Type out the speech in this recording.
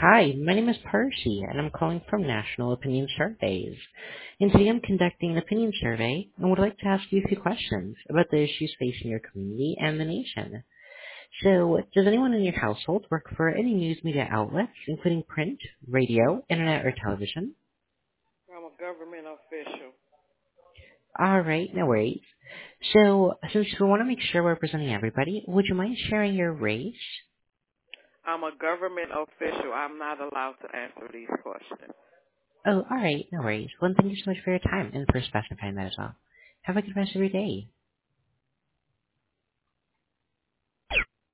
Hi, my name is Percy, and I'm calling from National Opinion Surveys. And today I'm conducting an opinion survey and would like to ask you a few questions about the issues facing your community and the nation. So, does anyone in your household work for any news media outlets, including print, radio, internet, or television? I'm a government official. Alright, no worries. So, since we want to make sure we're representing everybody, would you mind sharing your race? I'm a government official. I'm not allowed to answer these questions. Oh, alright, no worries. Well, thank you so much for your time and for specifying that as well. Have a good rest of your day.